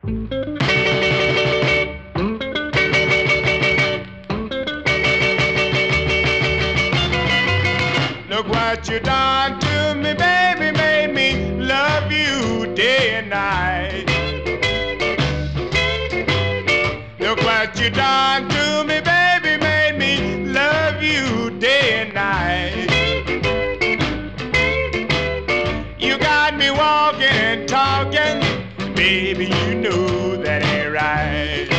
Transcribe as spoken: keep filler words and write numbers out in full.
Look what you done to me, baby, made me love you day and night. Look what you done to me, baby, made me love you day and night. You got me walking and talking, baby, you know that ain't right.